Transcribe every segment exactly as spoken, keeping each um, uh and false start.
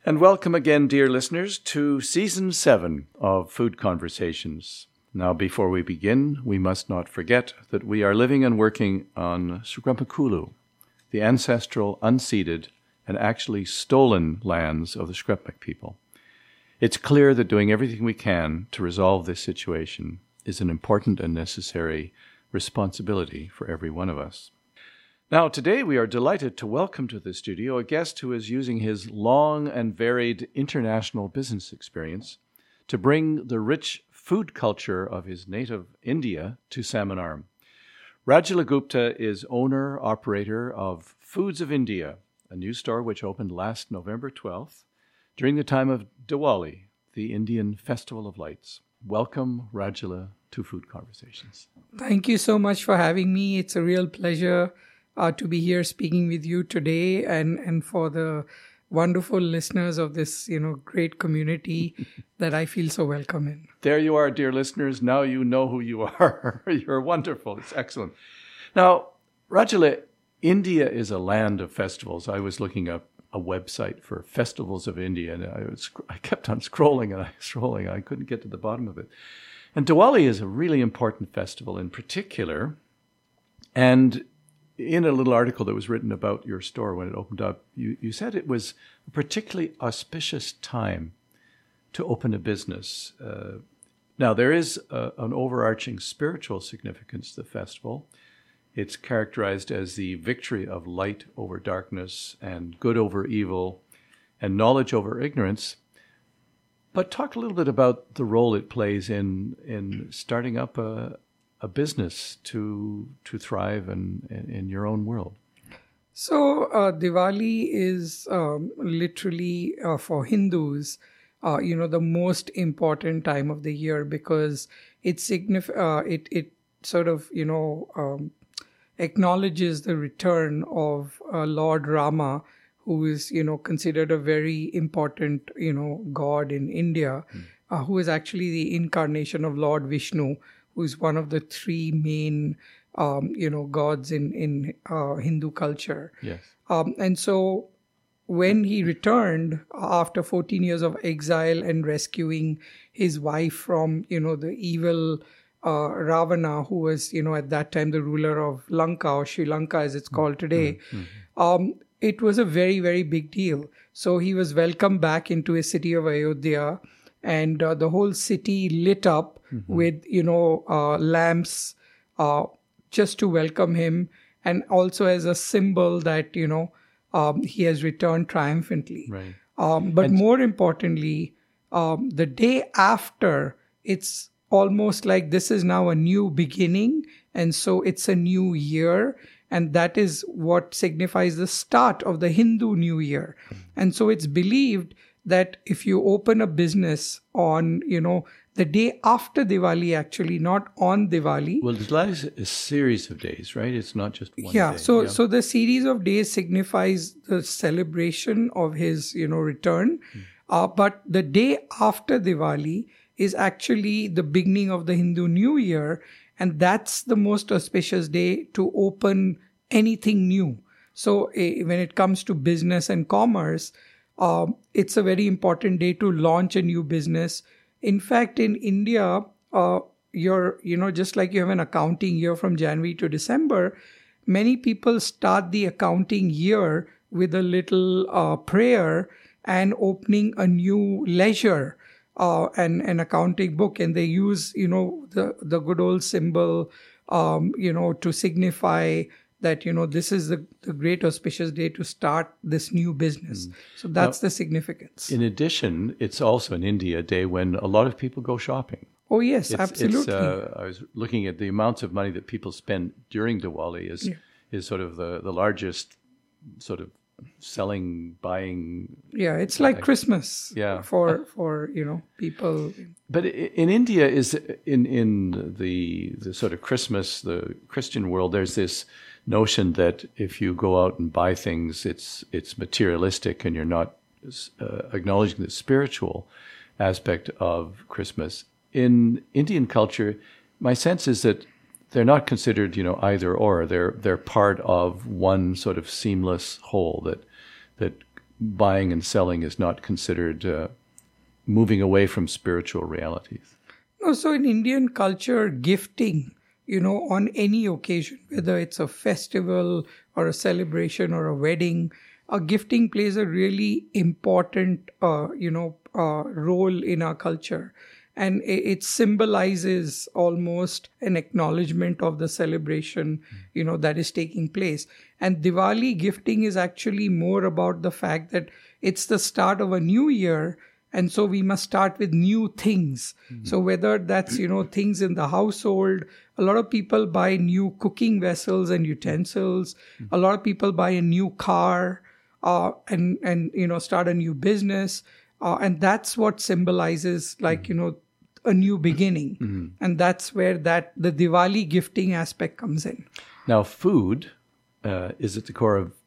And welcome again, dear listeners, to Season seven of Food Conversations. Now, before we begin, we must not forget that we are living and working on Secwepemcúlecw, the ancestral, unceded, and actually stolen lands of the Secwepemc people. It's clear that doing everything we can to resolve this situation is an important and necessary responsibility for every one of us. Now, today we are delighted to welcome to the studio a guest who is using his long and varied international business experience to bring the rich food culture of his native India to Salmon Arm. Rajula Gupta is owner, operator of Foods of India, a new store which opened last November twelfth during the time of Diwali, the Indian Festival of Lights. Welcome, Rajula, to Food Conversations. Thank you so much for having me. It's a real pleasure Uh, to be here speaking with you today, and, and for the wonderful listeners of this, you know, great community that I feel so welcome in. There you are, dear listeners. Now you know who you are. You're wonderful. It's excellent. Now, Rajula, India is a land of festivals. I was looking up a website for Festivals of India, and I was I kept on scrolling and I scrolling. I couldn't get to the bottom of it. And Diwali is a really important festival in particular, and in a little article that was written about your store when it opened up, you, you said it was a particularly auspicious time to open a business. Uh, now, there is a, an overarching spiritual significance to the festival. It's characterized as the victory of light over darkness and good over evil and knowledge over ignorance. But talk a little bit about the role it plays in, in starting up a a business to to thrive in, in, in your own world. So uh, Diwali is um, literally uh, for Hindus, uh, you know, the most important time of the year because it signif- uh, it it sort of you know um, acknowledges the return of uh, Lord Rama, who is you know considered a very important you know god in India, mm. uh, who is actually the incarnation of Lord Vishnu, who is one of the three main, um, you know, gods in in uh, Hindu culture. Yes. Um, and so, when he returned after fourteen years of exile and rescuing his wife from, you know, the evil uh, Ravana, who was, you know, at that time the ruler of Lanka or Sri Lanka, as it's called today, mm-hmm. um, it was a very very big deal. So he was welcomed back into his city of Ayodhya. And uh, the whole city lit up mm-hmm. with, you know, uh, lamps uh, just to welcome him. And also as a symbol that, you know, um, he has returned triumphantly. Right. Um, but and more importantly, um, the day after, it's almost like this is now a new beginning. And so it's a new year. And that is what signifies the start of the Hindu New Year. Mm-hmm. And so it's believed that if you open a business on, you know, the day after Diwali, actually, not on Diwali. Well, Diwali is a series of days, right? It's not just one yeah, day. So, yeah, so the series of days signifies the celebration of his, you know, return. Mm. Uh, but the day after Diwali is actually the beginning of the Hindu New Year. And that's the most auspicious day to open anything new. So uh, when it comes to business and commerce, Uh, it's a very important day to launch a new business. In fact, in India, uh, you're, you know, just like you have an accounting year from January to December, many people start the accounting year with a little uh, prayer and opening a new ledger uh, and an accounting book. And they use, you know, the, the good old symbol, um, you know, to signify that, you know, this is the, the great auspicious day to start this new business. Mm. So that's now, the significance. In addition, it's also in India a day when a lot of people go shopping. Oh, yes, it's, absolutely. It's, uh, I was looking at the amounts of money that people spend during Diwali is yeah. is sort of the, the largest sort of selling, buying. Yeah, it's like, like Christmas yeah. for, for, you know, people. But in India, is in, in the the sort of Christmas, the Christian world, there's this notion that if you go out and buy things, it's it's materialistic and you're not uh, acknowledging the spiritual aspect of Christmas. In Indian culture, my sense is that they're not considered, you know, either or. They're they're part of one sort of seamless whole. That that buying and selling is not considered uh, moving away from spiritual realities. No, so in Indian culture, gifting, you know, on any occasion, whether it's a festival or a celebration or a wedding, uh, gifting plays a really important, uh, you know, uh, role in our culture. And it symbolizes almost an acknowledgement of the celebration, you know, that is taking place. And Diwali gifting is actually more about the fact that it's the start of a new year. And so we must start with new things. Mm-hmm. So whether that's, you know, things in the household, a lot of people buy new cooking vessels and utensils. Mm-hmm. A lot of people buy a new car uh, and, and, you know, start a new business. Uh, and that's what symbolizes, like, mm-hmm. you know, a new beginning. Mm-hmm. And that's where that the Diwali gifting aspect comes in. Now, food uh, is at the core of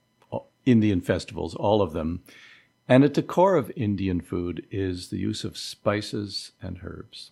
Indian festivals, all of them. And at the core of Indian food is the use of spices and herbs.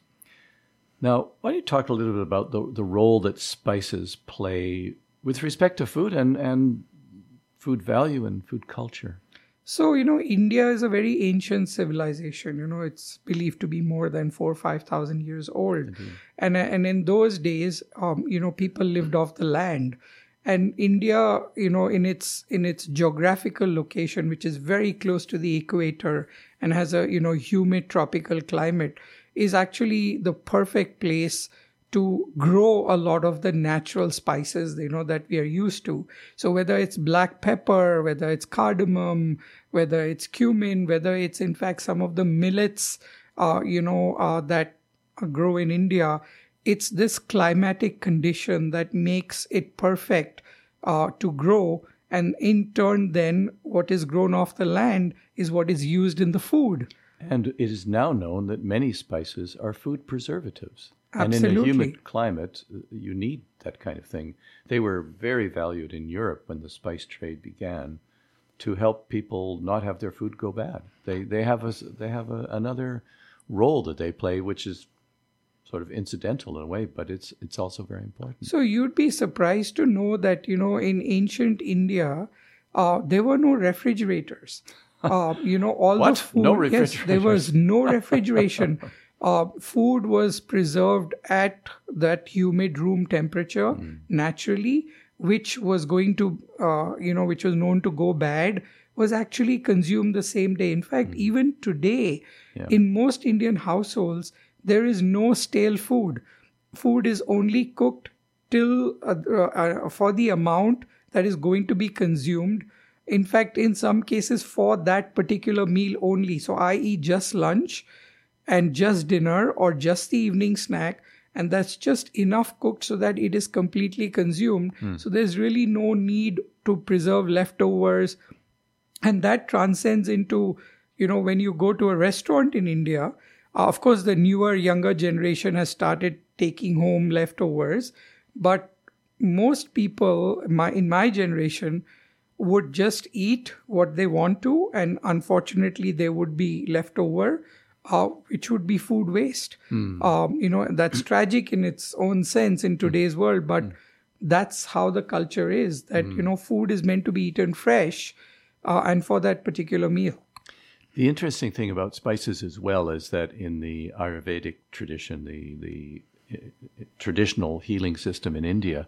Now, why don't you talk a little bit about the, the role that spices play with respect to food and, and food value and food culture? So, you know, India is a very ancient civilization. You know, it's believed to be more than four or five thousand years old. Mm-hmm. And, and in those days, um, you know, people lived off the land. And India, you know, in its in its geographical location, which is very close to the equator and has a, you know, humid tropical climate, is actually the perfect place to grow a lot of the natural spices, you know, that we are used to. So whether it's black pepper, whether it's cardamom, whether it's cumin, whether it's in fact some of the millets, uh, you know, uh, that grow in India, it's this climatic condition that makes it perfect uh, to grow. And in turn, then, what is grown off the land is what is used in the food. And it is now known that many spices are food preservatives. Absolutely. And in a humid climate, you need that kind of thing. They were very valued in Europe when the spice trade began to help people not have their food go bad. They they have a, they have a, another role that they play, which is sort of incidental in a way, but it's it's also very important. So you'd be surprised to know that, you know, in ancient India, uh, there were no refrigerators. Uh, you know, all what? the food. No refrigeration. Yes, there was no refrigeration. Uh, food was preserved at that humid room temperature mm. naturally, which was going to, uh, you know, which was known to go bad, was actually consumed the same day. In fact, mm. even today, yeah. in most Indian households, there is no stale food. Food is only cooked till uh, uh, for the amount that is going to be consumed. In fact, in some cases, for that particular meal only. So, that is just lunch and just dinner or just the evening snack, and that's just enough cooked so that it is completely consumed. Mm. So there's really no need to preserve leftovers. And that transcends into, you know, when you go to a restaurant in India, uh, of course, the newer, younger generation has started taking home leftovers. But most people my, in my generation would just eat what they want to. And unfortunately, they would be leftover. Uh, which would be food waste. Mm. Um, you know, that's tragic in its own sense in today's world, but mm. that's how the culture is, that, mm. you know, food is meant to be eaten fresh uh, and for that particular meal. The interesting thing about spices as well is that in the Ayurvedic tradition, the, the uh, traditional healing system in India,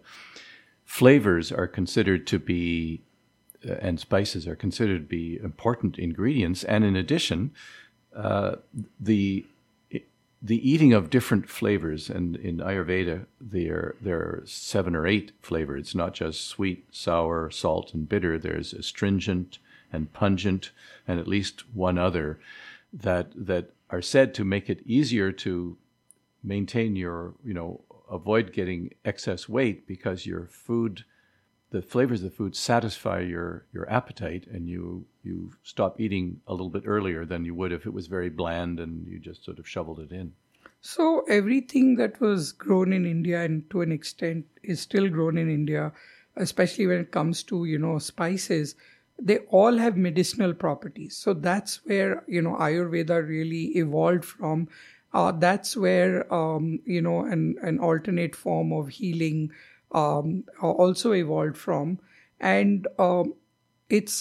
flavors are considered to be, uh, and spices are considered to be important ingredients. And in addition, Uh, the the eating of different flavors, and in Ayurveda there there are seven or eight flavors. It's not just sweet, sour, salt, and bitter. There's astringent and pungent, and at least one other that that are said to make it easier to maintain your, you know, avoid getting excess weight, because your food, the flavors of the food satisfy your, your appetite, and you you stop eating a little bit earlier than you would if it was very bland and you just sort of shoveled it in. So everything that was grown in India, and to an extent is still grown in India, especially when it comes to, you know, spices, they all have medicinal properties. So that's where, you know, Ayurveda really evolved from. Uh, that's where, um, you know, an, an alternate form of healing um, also evolved from. And um, it's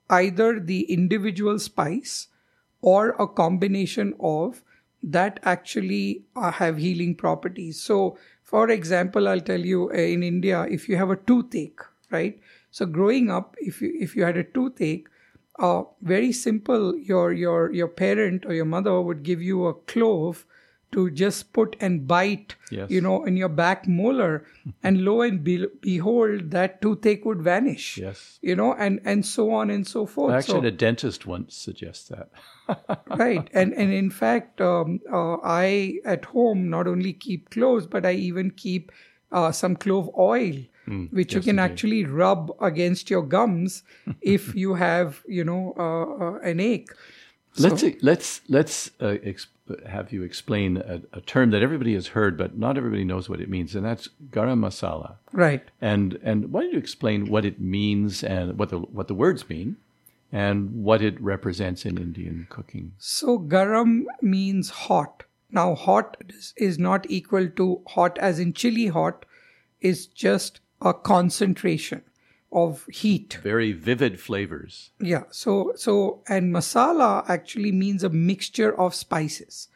either the individual spice or a combination of that actually uh, have healing properties. So, for example, I'll tell you, uh, in India, if you have a toothache, right? So growing up, if you if you had a toothache, uh, very simple, your your your parent or your mother would give you a clove to just put and bite, yes. you know, in your back molar, and lo and be- behold, that toothache would vanish. Yes. You know, and, and so on and so forth. Actually, so, a dentist once suggests that. Right. And and in fact, um, uh, I at home not only keep cloves, but I even keep uh, some clove oil, mm, which yes, you can indeed. actually rub against your gums if you have, you know, uh, uh, an ache. Let's so, let's let's uh, exp- have you explain a, a term that everybody has heard, but not everybody knows what it means, and that's garam masala. Right. And and why don't you explain what it means and what the what the words mean, and what it represents in Indian cooking? So garam means hot. Now, hot is, is not equal to hot as in chili hot. Is just a concentration of heat. Very vivid flavors. Yeah. So, so, and masala actually means a mixture of spices.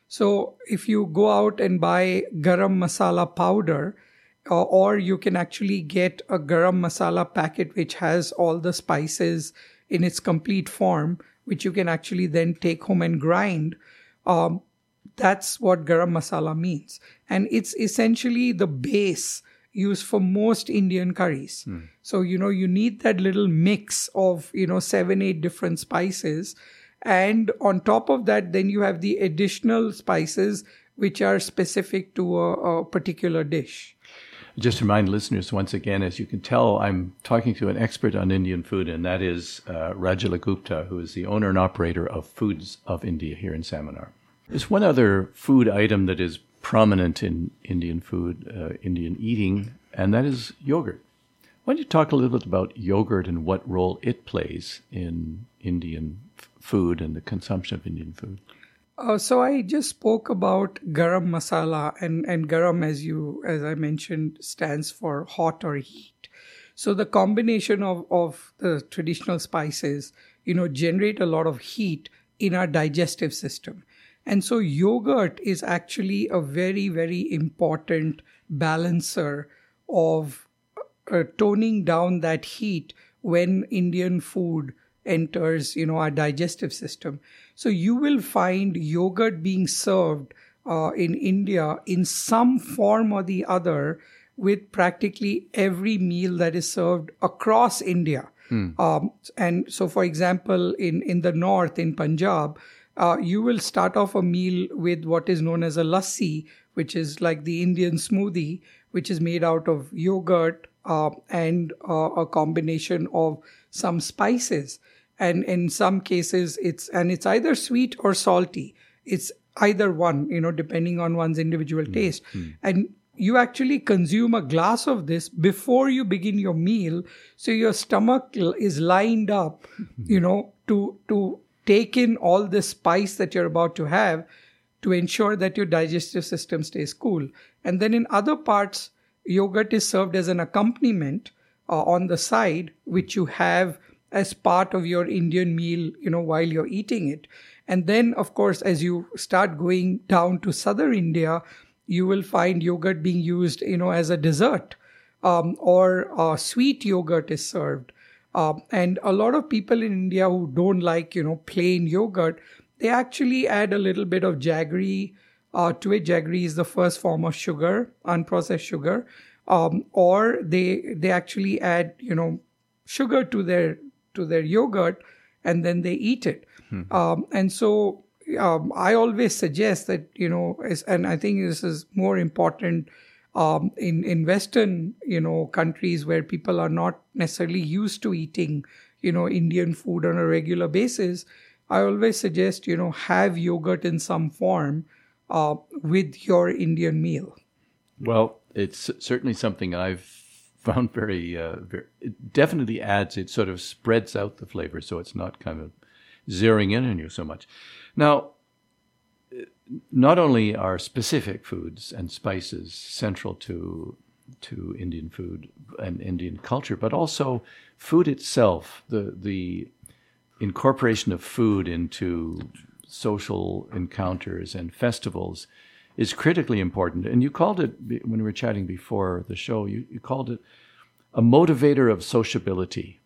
So if you go out and buy garam masala powder, uh, or you can actually get a garam masala packet which has all the spices in its complete form, which you can actually then take home and grind. Um, that's what garam masala means. And it's essentially the base used for most Indian curries. Hmm. So, you know, you need that little mix of, you know, seven, eight different spices. And on top of that, then you have the additional spices which are specific to a, a particular dish. Just to remind listeners, once again, as you can tell, I'm talking to an expert on Indian food, and that is uh, Rajala Gupta, who is the owner and operator of Foods of India here in Saminar. There's one other food item that is prominent in Indian food, uh, Indian eating, and that is yogurt. Why don't you talk a little bit about yogurt and what role it plays in Indian f- food and the consumption of Indian food? Uh, so I just spoke about garam masala, and, and garam, as you as I mentioned, stands for hot or heat. So the combination of, of the traditional spices, you know, generate a lot of heat in our digestive system. And so yogurt is actually a very, very important balancer of uh, toning down that heat when Indian food enters, you know, our digestive system. So you will find yogurt being served uh, in India in some form or the other with practically every meal that is served across India. Hmm. Um, and so, for example, in, in the north, in Punjab, Uh, you will start off a meal with what is known as a lassi, which is like the Indian smoothie, which is made out of yogurt uh, and uh, a combination of some spices. And in some cases, it's and it's either sweet or salty. It's either one, you know, depending on one's individual mm. taste. Mm. And you actually consume a glass of this before you begin your meal, so your stomach is lined up, you know, to to take in all the spice that you're about to have to ensure that your digestive system stays cool. And then in other parts, yogurt is served as an accompaniment uh, on the side, which you have as part of your Indian meal, you know, while you're eating it. And then, of course, as you start going down to southern India, you will find yogurt being used, you know, as a dessert, um, or uh, sweet yogurt is served. Uh, and a lot of people in India who don't like, you know, plain yogurt, they actually add a little bit of jaggery uh, to it. Jaggery is the first form of sugar, unprocessed sugar. Um, or they they actually add, you know, sugar to their to their yogurt, and then they eat it. Mm-hmm. Um, and so um, I always suggest that, you know, is, and I think this is more important Um, in, in Western, you know, countries where people are not necessarily used to eating, you know, Indian food on a regular basis, I always suggest, you know, have yogurt in some form uh, with your Indian meal. Well, it's certainly something I've found very, uh, very, it definitely adds, it sort of spreads out the flavor, so it's not kind of zeroing in on you so much. Now, not only are specific foods and spices central to to Indian food and Indian culture, but also food itself, the the incorporation of food into social encounters and festivals is critically important. And you called it, when we were chatting before the show, you, you called it a motivator of sociability,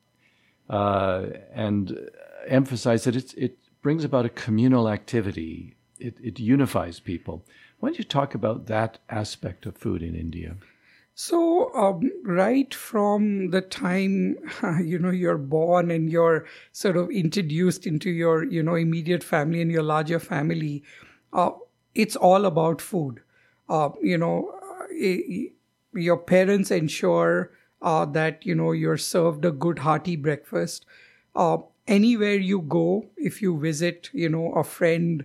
uh, and emphasized that it's, it brings about a communal activity. It, it unifies people. Why don't you talk about that aspect of food in India? So, um, right from the time, you know, you're born and you're sort of introduced into your, you know, immediate family and your larger family, uh, it's all about food. Uh, you know, uh, your parents ensure uh, that, you know, you're served a good hearty breakfast. Uh, anywhere you go, if you visit, you know, a friend's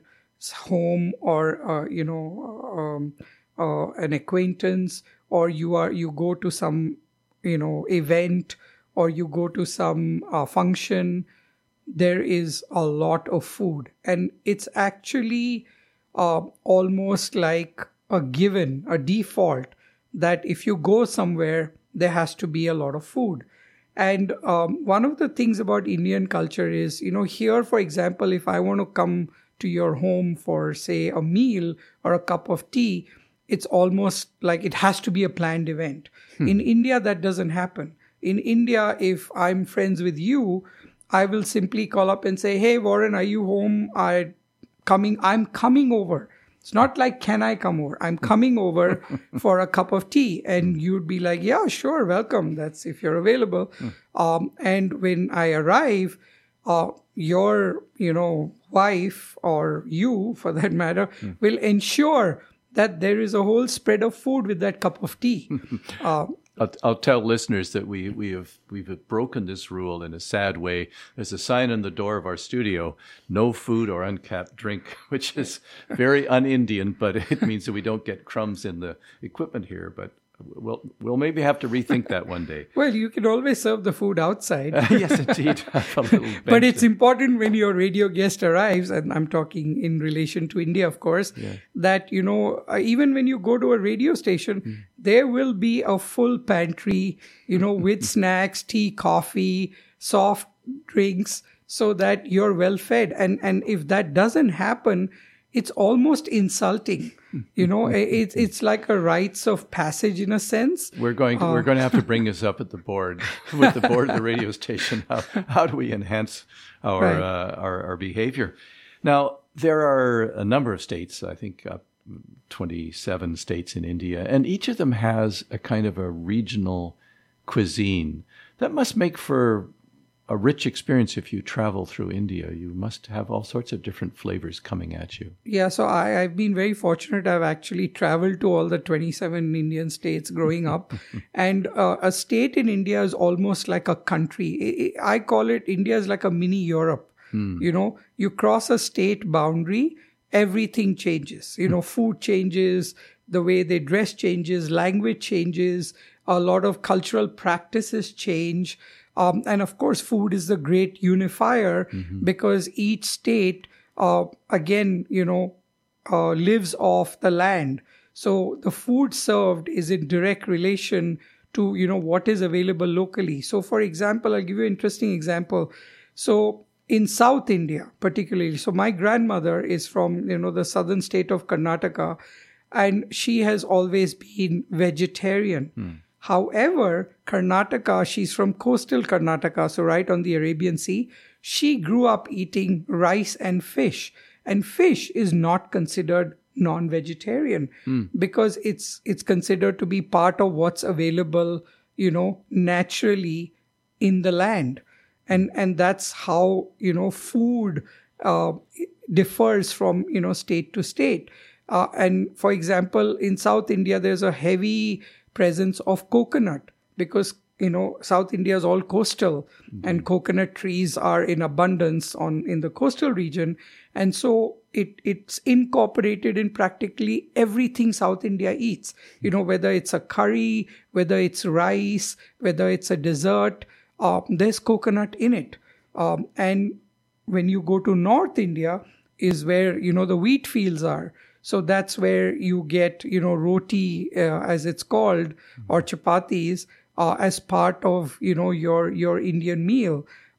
home or, uh, you know, um, uh, an acquaintance, or you are you go to some, you know, event, or you go to some uh, function, there is a lot of food. And it's actually uh, almost like a given, a default, that if you go somewhere, there has to be a lot of food. And um, one of the things about Indian culture is, you know, here, for example, if I want to come to your home for, say, a meal or a cup of tea, it's almost like it has to be a planned event. Hmm. In India, that doesn't happen. In India, if I'm friends with you, I will simply call up and say, hey, Warren, are you home? I coming. I'm coming over. It's not like, can I come over? I'm coming over for a cup of tea. And you'd be like, yeah, sure, welcome. That's if you're available. Hmm. Um, and when I arrive, uh, your, you know, wife, or you, for that matter, hmm. will ensure that there is a whole spread of food with that cup of tea. Uh, I'll, I'll tell listeners that we we have we've broken this rule in a sad way. There's a sign on the door of our studio: "No food or uncapped drink," which is very un-Indian, but it means that we don't get crumbs in the equipment here. But we'll we'll maybe have to rethink that one day. Well, you can always serve the food outside. Uh, yes, indeed. A little but it's important when your radio guest arrives, and I'm talking in relation to India, of course, yeah. that, you know, uh, even when you go to a radio station, mm. there will be a full pantry, you know, with snacks, tea, coffee, soft drinks, so that you're well fed. And, and if that doesn't happen, it's almost insulting. You know, it's it's like a rites of passage in a sense. We're going to, uh, we're going to have to bring this up at the board, with the board of the radio station. How, how do we enhance our, right. uh, our our behavior? Now, there are a number of states, I think uh, twenty-seven states in India, and each of them has a kind of a regional cuisine. That must make for a rich experience if you travel through India. You must have all sorts of different flavors coming at you. Yeah, so I, I've been very fortunate. I've actually traveled to all the twenty-seven Indian states growing up. and uh, a state in India is almost like a country. I call it, India is like a mini Europe. Hmm. You know, you cross a state boundary, everything changes. You know, food changes, the way they dress changes, language changes, a lot of cultural practices change. Um, and of course, food is the great unifier mm-hmm. because each state, uh, again, you know, uh, lives off the land. So the food served is in direct relation to, you know, what is available locally. So for example, I'll give you an interesting example. So in South India, particularly, so my grandmother is from, you know, the southern state of Karnataka, and she has always been vegetarian. Mm. However, Karnataka, she's from coastal Karnataka, so right on the Arabian Sea. She grew up eating rice and fish. And fish is not considered non-vegetarian mm. because it's it's considered to be part of what's available, you know, naturally in the land. And and that's how, you know, food uh, differs from, you know, state to state. Uh, and for example, in South India, there's a heavy presence of coconut because, you know, South India is all coastal mm-hmm. and coconut trees are in abundance on in the coastal region. And so it it's incorporated in practically everything South India eats, you know, whether it's a curry, whether it's rice, whether it's a dessert, uh, there's coconut in it. Um, and when you go to North India is where, you know, the wheat fields are. So that's where you get, you know, roti, uh, as it's called, or chapatis, uh, as part of, you know, your, your Indian meal.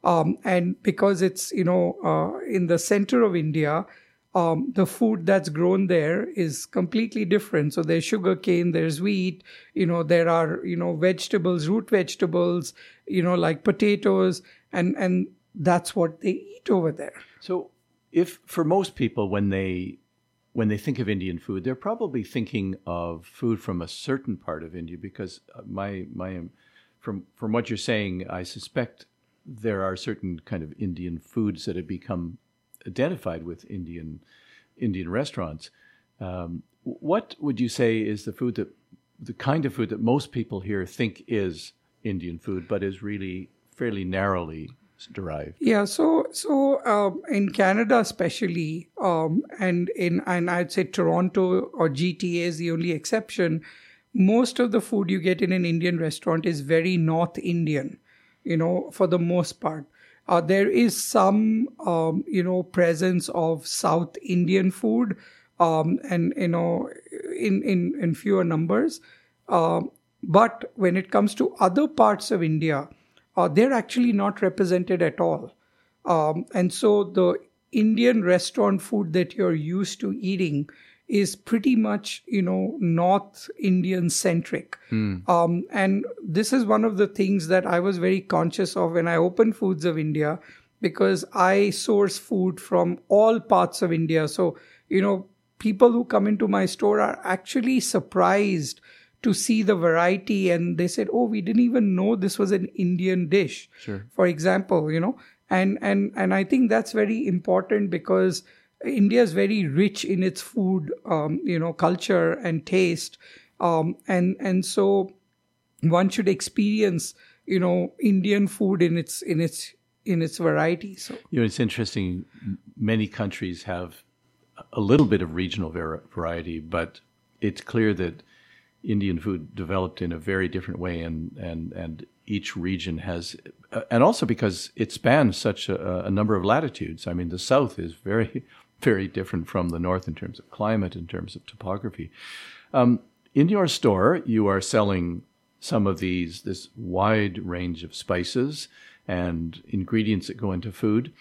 Um, and because it's, you know, uh, in the center of India, um, the food that's grown there is completely different. So there's sugar cane, there's wheat, you know, there are, you know, vegetables, root vegetables, you know, like potatoes, and, and that's what they eat over there. So if for most people, when they when they think of Indian food, they're probably thinking of food from a certain part of India, because my my from from what you're saying, I suspect there are certain kind of Indian foods that have become identified with Indian Indian restaurants. Um, what would you say is the food that the kind of food that most people here think is Indian food, but is really fairly narrowly derived? Yeah, so so um, in Canada especially, um, and in and I'd say Toronto or G T A is the only exception. Most of the food you get in an Indian restaurant is very North Indian, you know, for the most part. Uh, there is some, um, you know, presence of South Indian food, um, and, you know, in, in, in fewer numbers. Uh, but when it comes to other parts of India, uh, they're actually not represented at all. Um, and so the Indian restaurant food that you're used to eating is pretty much, you know, North Indian centric. Mm. Um, and this is one of the things that I was very conscious of when I opened Foods of India, because I source food from all parts of India. So, you know, people who come into my store are actually surprised to see the variety. And they said, oh, we didn't even know this was an Indian dish, sure. for example, you know. And, and, and I think that's very important, because India is very rich in its food, um, you know, culture and taste. Um, and, and so one should experience, you know, Indian food in its, in its, in its variety. So, you know, it's interesting. Many countries have a little bit of regional var- variety, but it's clear that Indian food developed in a very different way, and, and, and each region has, uh, and also because it spans such a, a number of latitudes. I mean, the South is very, very different from the North in terms of climate, in terms of topography. Um, in your store, you are selling some of these, this wide range of spices and ingredients that go into food.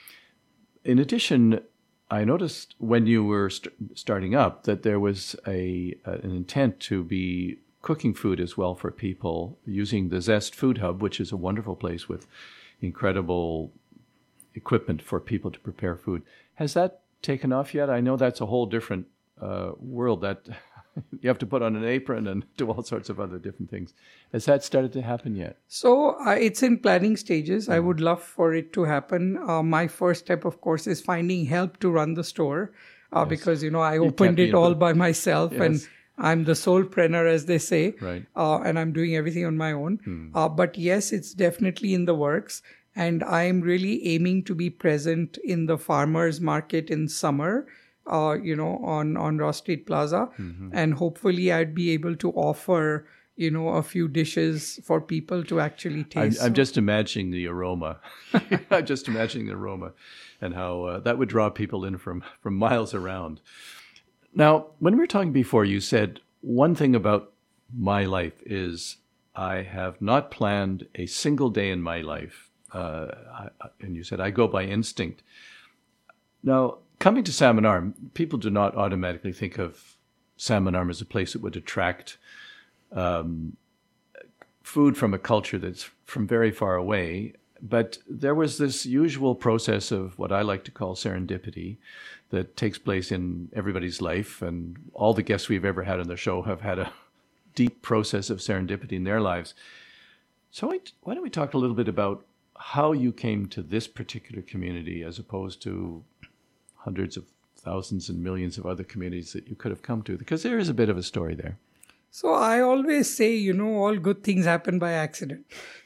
In addition, I noticed when you were st- starting up that there was a, a an intent to be cooking food as well for people using the Zest Food Hub, which is a wonderful place with incredible equipment for people to prepare food. Has that taken off yet? I know that's a whole different uh, world that you have to put on an apron and do all sorts of other different things. Has that started to happen yet? So uh, it's in planning stages. Mm. I would love for it to happen. Uh, my first step, of course, is finding help to run the store, uh, yes. because, you know, I opened it all by myself, yes. and I'm the solopreneur, as they say, right. uh, and I'm doing everything on my own. Mm. Uh, but yes, it's definitely in the works. And I'm really aiming to be present in the farmers market in summer, uh, you know, on, on Ross Street Plaza. Mm-hmm. And hopefully I'd be able to offer, you know, a few dishes for people to actually taste. I'm, I'm just imagining the aroma. I'm just imagining the aroma and how uh, that would draw people in from, from miles around. Now, when we were talking before, you said one thing about my life is I have not planned a single day in my life. Uh, I, and you said, I go by instinct. Now, coming to Salmon Arm, people do not automatically think of Salmon Arm as a place that would attract um, food from a culture that's from very far away. But there was this usual process of what I like to call serendipity that takes place in everybody's life. And all the guests we've ever had on the show have had a deep process of serendipity in their lives. So why don't we talk a little bit about how you came to this particular community as opposed to hundreds of thousands and millions of other communities that you could have come to, because there is a bit of a story there. So I always say, you know, all good things happen by accident.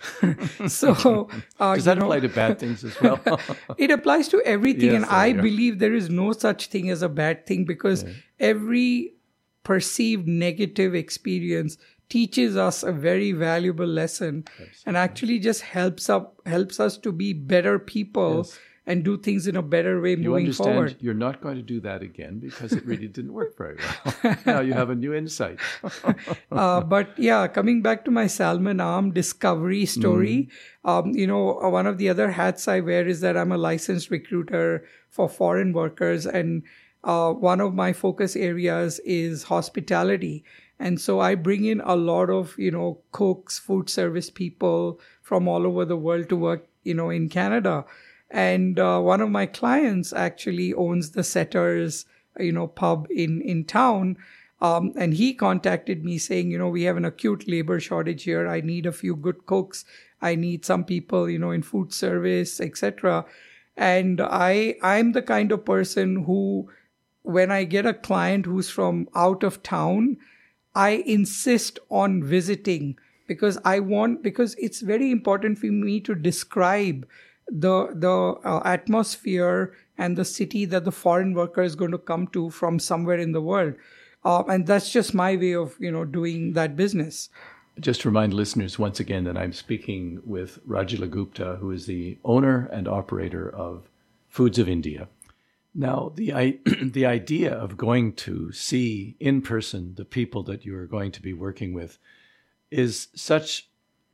so uh, Does that apply know, to bad things as well? It applies to everything. Yes, and I yeah. believe there is no such thing as a bad thing, because yeah. every perceived negative experience teaches us a very valuable lesson. Absolutely. And actually just helps up helps us to be better people, yes. and do things in a better way you moving understand forward. You're not going to do that again because it really didn't work very well. Now you have a new insight. uh, but yeah, coming back to my salmon arm discovery story, mm. um, you know, one of the other hats I wear is that I'm a licensed recruiter for foreign workers, and uh, one of my focus areas is hospitality. And so I bring in a lot of, you know, cooks, food service people from all over the world to work, you know, in Canada. And uh, one of my clients actually owns the Setters, you know, pub in, in town. Um, and he contacted me saying, you know, we have an acute labor shortage here. I need a few good cooks. I need some people, you know, in food service, et cetera. And I, I'm the kind of person who, when I get a client who's from out of town, I insist on visiting because I want, because it's very important for me to describe the the uh, atmosphere and the city that the foreign worker is going to come to from somewhere in the world. Uh, and that's just my way of, you know, doing that business. Just to remind listeners once again that I'm speaking with Rajula Gupta, who is the owner and operator of Foods of India. Now, the I, the idea of going to see in person the people that you are going to be working with is such,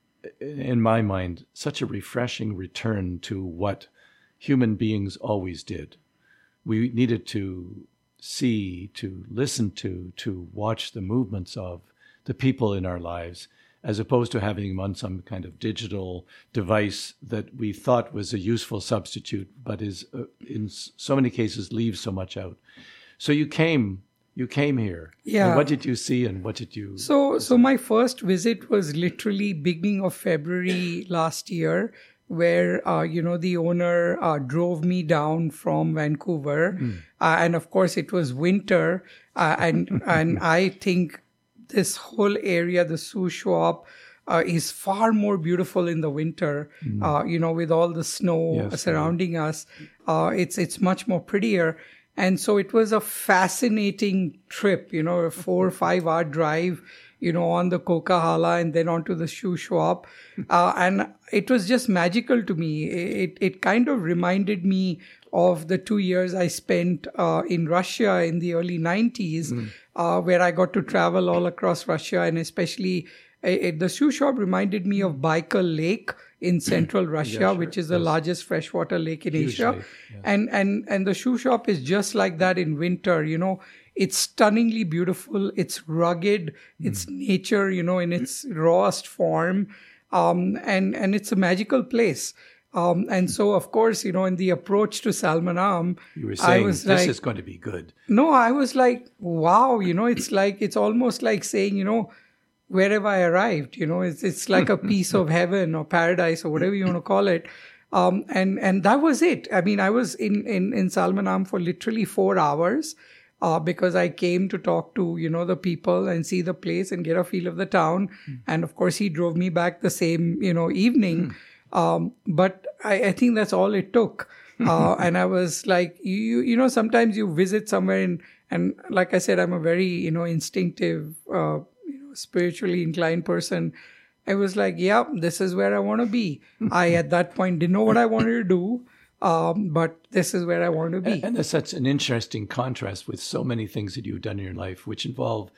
in my mind, such a refreshing return to what human beings always did. We needed to see, to listen to, to watch the movements of the people in our lives, as opposed to having them on some kind of digital device that we thought was a useful substitute, but is uh, in so many cases leaves so much out. So you came, you came here. Yeah. And what did you see, and what did you? So, so my first visit was literally beginning of February last year, where uh, you know the owner uh, drove me down from Vancouver, mm. uh, and of course it was winter, uh, and and I think. This whole area, the Shuswap, uh, is far more beautiful in the winter. Mm. Uh, you know, with all the snow yes, surrounding right. us, uh, it's it's much more prettier. And so it was a fascinating trip. You know, a four or five hour drive. You know, on the Coquihalla and then onto the Shuswap, uh, and it was just magical to me. It it kind of reminded me of the two years I spent uh, in Russia in the early nineties, mm. uh, where I got to travel all across Russia, and especially uh, the Shuswap reminded me of Baikal Lake in central Russia, yeah, sure. which is the yes. largest freshwater lake in Huge Asia. Lake, yes. And and and the Shuswap is just like that in winter, you know. It's stunningly beautiful. It's rugged. Mm. It's nature, you know, in its rawest form. Um, and, and it's a magical place. Um, and so, of course, you know, in the approach to Salmon Arm, you were saying, I was this like, is going to be good. No, I was like, wow, you know, it's like, it's almost like saying, you know, where have I arrived? You know, it's, it's like a piece of heaven or paradise or whatever you want to call it. Um, and, and that was it. I mean, I was in, in, in Salmon Arm for literally four hours. Uh, because I came to talk to, you know, the people and see the place and get a feel of the town. Mm. And of course, he drove me back the same, you know, evening. Mm. Um, but I, I think that's all it took. Uh, and I was like, you, you know, sometimes you visit somewhere and, and like I said, I'm a very, you know, instinctive, uh, you know, spiritually inclined person. I was like, yeah, this is where I want to be. I, at that point, didn't know what I wanted to do. Um, but this is where I want to be. And that's such an interesting contrast with so many things that you've done in your life, which involve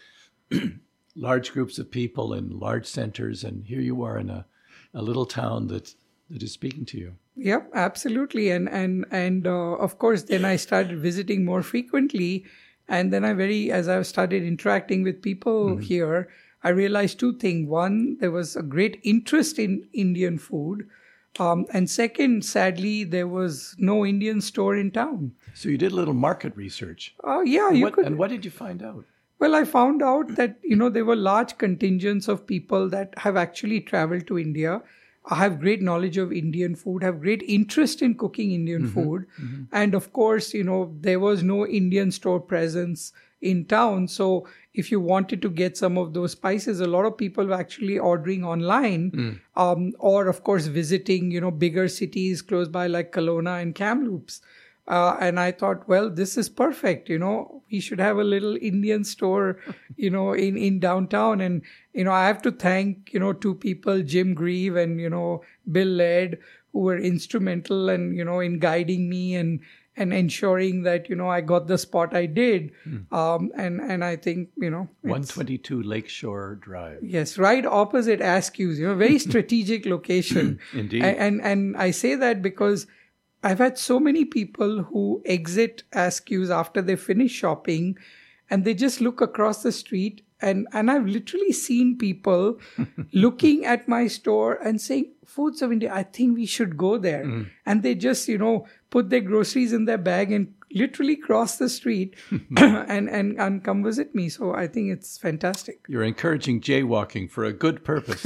large groups of people in large centers. And here you are in a, a little town that, that is speaking to you. Yep, absolutely. And, and, and, uh, of course, then I started visiting more frequently. And then I very, as I started interacting with people mm-hmm. here, I realized two things. One, there was a great interest in Indian food. Um, and second, sadly, there was no Indian store in town. So you did a little market research. Oh, uh, yeah. And you what, could. And what did you find out? Well, I found out that, you know, there were large contingents of people that have actually traveled to India, have great knowledge of Indian food, have great interest in cooking Indian mm-hmm, food. Mm-hmm. And of course, you know, there was no Indian store presence in town. So if you wanted to get some of those spices, a lot of people were actually ordering online mm. um, or, of course, visiting, you know, bigger cities close by like Kelowna and Kamloops. Uh, and I thought, well, this is perfect. You know, we should have a little Indian store, you know, in, in downtown. And, you know, I have to thank, you know, two people, Jim Grieve and, you know, Bill Laird, who were instrumental and, you know, in guiding me and and ensuring that, you know, I got the spot I did. Mm. Um, and, and I think, you know... one twenty-two Lakeshore Drive. Yes, right opposite Askew's, you know, very strategic location. Indeed. And, and, and I say that because I've had so many people who exit Askew's after they finish shopping and they just look across the street. And, and I've literally seen people looking at my store and saying, Foods of India, I think we should go there. Mm. And they just, you know, put their groceries in their bag and literally cross the street and, and, and come visit me. So I think it's fantastic. You're encouraging jaywalking for a good purpose.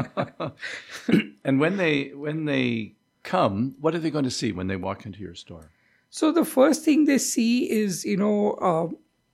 And when they when they come, what are they going to see when they walk into your store? So the first thing they see is, you know, uh,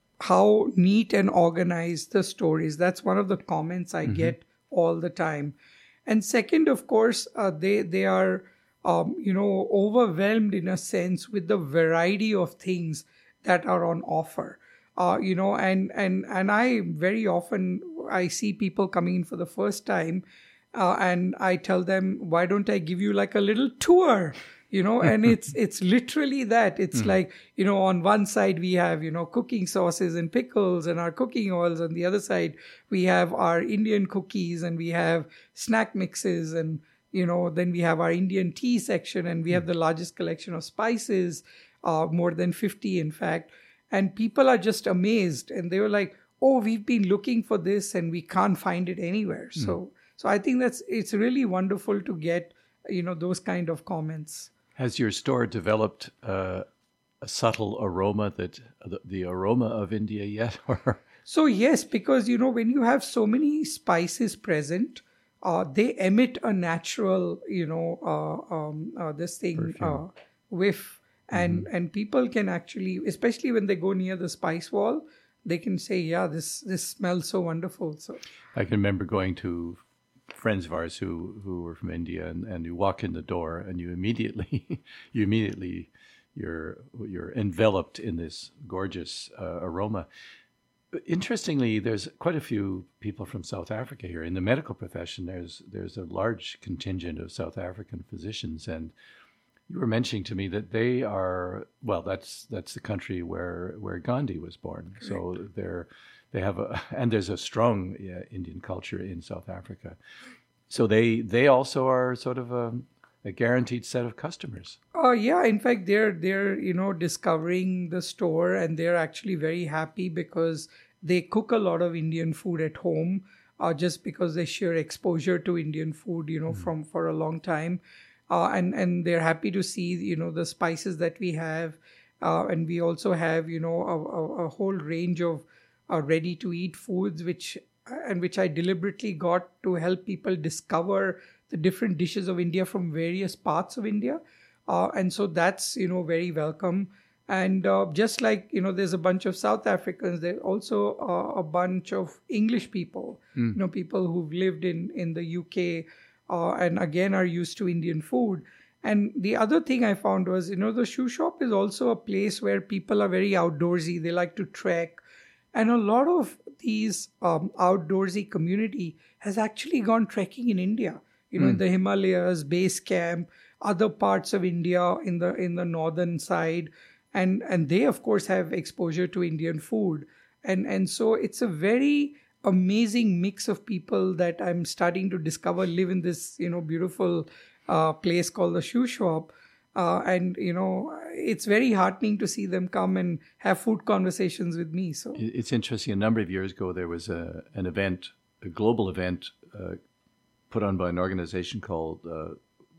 how neat and organized the store is. That's one of the comments I mm-hmm. get all the time. And second, of course, uh, they they are, um, you know, overwhelmed in a sense with the variety of things that are on offer. Uh, you know, and and and I very often I see people coming in for the first time, uh, and I tell them, why don't I give you like a little tour? You know, and it's it's literally that. It's mm. like, you know, on one side we have, you know, cooking sauces and pickles and our cooking oils. On the other side, we have our Indian cookies and we have snack mixes. And, you know, then we have our Indian tea section and we have the largest collection of spices, uh, more than fifty, in fact. And people are just amazed. And they were like, oh, we've been looking for this and we can't find it anywhere. Mm. So, so I think that's it's really wonderful to get, you know, those kind of comments. Has your store developed uh, a subtle aroma, that the, the aroma of India yet? So yes, because, you know, when you have so many spices present, uh, they emit a natural, you know, uh, um, uh, this thing, uh, whiff. And, mm-hmm. and people can actually, especially when they go near the spice wall, they can say, yeah, this, this smells so wonderful. So I can remember going to friends of ours who, who were from India, and, and you walk in the door and you immediately, you immediately, you're you're enveloped in this gorgeous uh, aroma. Interestingly, there's quite a few people from South Africa here in the medical profession. There's there's a large contingent of South African physicians, and you were mentioning to me that they are well. That's that's the country where where Gandhi was born. Correct. So they're. They have a, and there's a strong uh, Indian culture in South Africa. So they they also are sort of a, a guaranteed set of customers. Oh, yeah. In fact, they're, they're, you know, discovering the store and they're actually very happy because they cook a lot of Indian food at home uh, just because they share exposure to Indian food, you know, mm. from for a long time. Uh, and, and they're happy to see, you know, the spices that we have. Uh, and we also have, you know, a, a, a whole range of uh, ready-to-eat foods, which and which I deliberately got to help people discover the different dishes of India from various parts of India. Uh, and so that's, you know, very welcome. And uh, just like, you know, there's a bunch of South Africans, there's also uh, a bunch of English people, mm. you know, people who've lived in, in the U K uh, and again are used to Indian food. And the other thing I found was, you know, the shoe shop is also a place where people are very outdoorsy. They like to trek. And a lot of these um, outdoorsy community has actually gone trekking in India, you know, mm. in the Himalayas, base camp, other parts of India in the in the northern side. And and they, of course, have exposure to Indian food. And, and so it's a very amazing mix of people that I'm starting to discover live in this, you know, beautiful uh, place called the Shoe Shop. Uh, and, you know, it's very heartening to see them come and have food conversations with me. So it's interesting. A number of years ago, there was a, an event, a global event uh, put on by an organization called uh,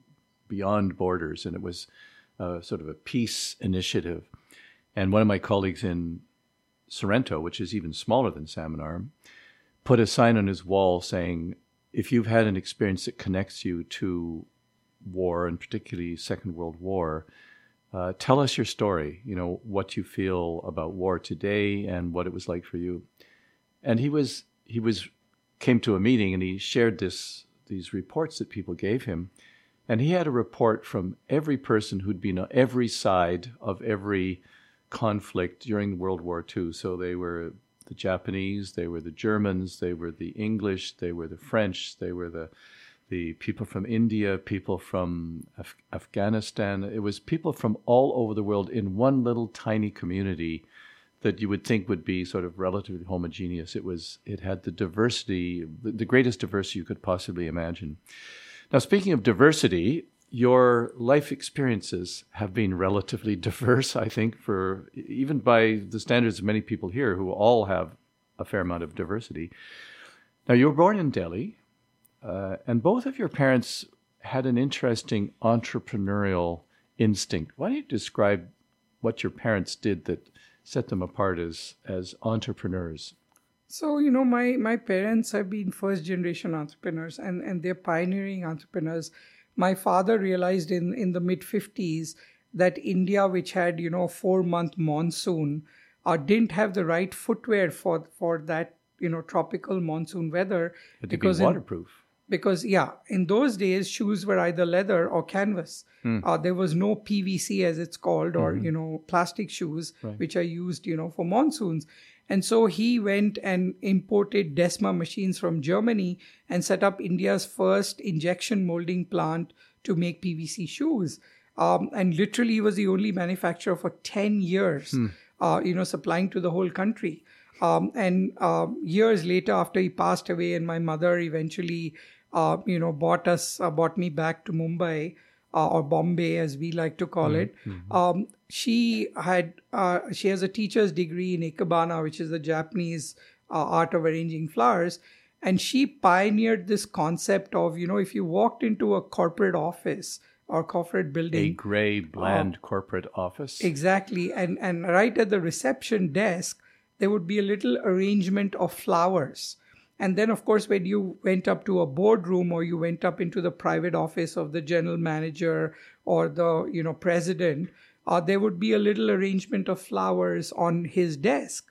Beyond Borders. And it was uh, sort of a peace initiative. And one of my colleagues in Sorrento, which is even smaller than Salmon Arm, put a sign on his wall saying, if you've had an experience that connects you to war, and particularly Second World War, uh, tell us your story, you know, what you feel about war today and what it was like for you. And he was, he was, came to a meeting and he shared this, these reports that people gave him. And he had a report from every person who'd been on every side of every conflict during World War Two. So they were the Japanese, they were the Germans, they were the English, they were the French, they were the the people from India, people from Af- Afghanistan. It was people from all over the world in one little tiny community that you would think would be sort of relatively homogeneous. It was. It had the diversity, the, the greatest diversity you could possibly imagine. Now, speaking of diversity, your life experiences have been relatively diverse, I think, for even by the standards of many people here who all have a fair amount of diversity. Now, you were born in Delhi, uh, and both of your parents had an interesting entrepreneurial instinct. Why don't you describe what your parents did that set them apart as, as entrepreneurs? So, you know, my, my parents have been first generation entrepreneurs, and, and they're pioneering entrepreneurs. My father realized in, in the mid fifties that India, which had, you know, a four month monsoon, uh, didn't have the right footwear for, for that, you know, tropical monsoon weather. But to be waterproof. In, because, yeah, in those days, shoes were either leather or canvas. Hmm. Uh, there was no P V C, as it's called, or, mm-hmm. you know, plastic shoes, right. which are used, you know, for monsoons. And so he went and imported Desma machines from Germany and set up India's first injection molding plant to make P V C shoes. Um, and literally he was the only manufacturer for ten years, hmm. uh, you know, supplying to the whole country. Um, and uh, years later, after he passed away, and my mother eventually, uh, you know, bought us, uh, bought me back to Mumbai, uh, or Bombay, as we like to call it. Mm-hmm. Um, she had, uh, she has a teacher's degree in Ikebana, which is the Japanese uh, art of arranging flowers. And she pioneered this concept of, you know, if you walked into a corporate office or corporate building. A gray, bland uh, corporate office. Exactly. And, and right at the reception desk, there would be a little arrangement of flowers. And then, of course, when you went up to a boardroom or you went up into the private office of the general manager or the, you know, president, uh, there would be a little arrangement of flowers on his desk.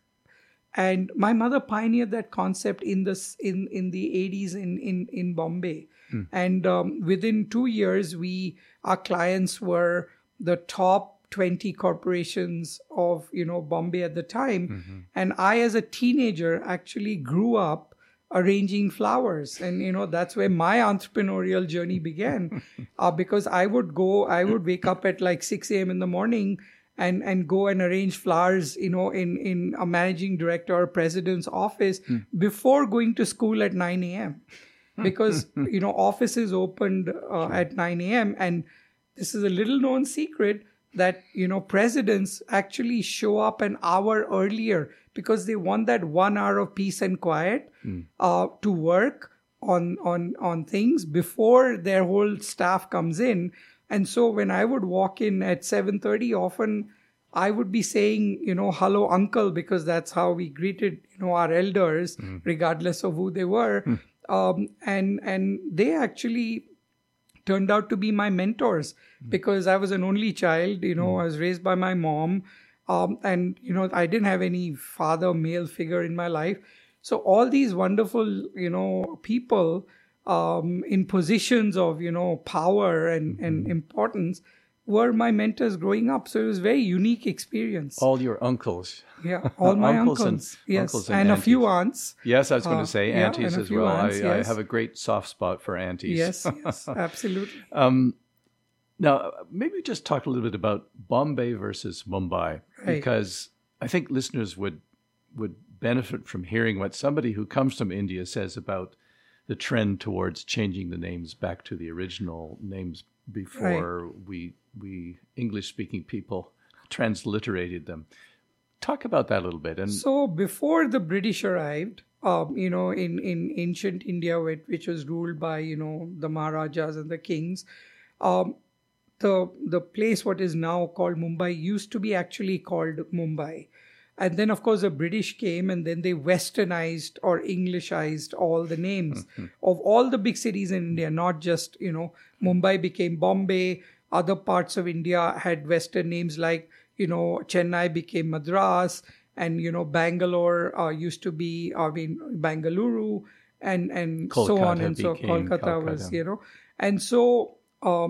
And my mother pioneered that concept in the, in, in the eighties in, in, in Bombay. Hmm. And um, within two years, we our clients were the top twenty corporations of, you know, Bombay at the time. Mm-hmm. And I, as a teenager, actually grew up arranging flowers. And, you know, that's where my entrepreneurial journey began. uh, because I would go, I would wake up at like six a.m. in the morning and, and go and arrange flowers, you know, in, in a managing director or president's office hmm. before going to school at nine a.m. Because, you know, offices opened uh, at nine a.m. And this is a little known secret that, you know, presidents actually show up an hour earlier because they want that one hour of peace and quiet mm. uh, to work on, on, on things before their whole staff comes in. And so when I would walk in at seven thirty, often I would be saying, you know, hello, uncle, because that's how we greeted, you know, our elders, mm. regardless of who they were. Mm. Um, and, and they actually turned out to be my mentors mm. because I was an only child, you know, mm. I was raised by my mom. Um, and, you know, I didn't have any father male figure in my life. So all these wonderful, you know, people um, in positions of, you know, power and, mm-hmm. and importance were my mentors growing up. So it was a very unique experience. All your uncles. Yeah, all my uncles. uncles. And, yes, uncles and, and a few aunties. aunts. Yes, I was going to say uh, aunties yeah, as well. Aunts, I, yes. I have a great soft spot for aunties. Yes, yes, absolutely. um, now, maybe just talk a little bit about Bombay versus Mumbai, right. because I think listeners would would benefit from hearing what somebody who comes from India says about the trend towards changing the names back to the original names before right. we we English-speaking people transliterated them. Talk about that a little bit. And so before the British arrived, um, you know, in, in ancient India, which was ruled by, you know, the Maharajas and the kings, um, the the place what is now called Mumbai used to be actually called Mumbai. And then, of course, the British came and then they westernized or Englishized all the names mm-hmm. of all the big cities in India, not just, you know, Mumbai became Bombay. Other parts of India had western names like, you know, Chennai became Madras, and, you know, Bangalore uh, used to be, I mean, Bangalore, and, and so on and so Kolkata Calcutta. was, you know. And so uh,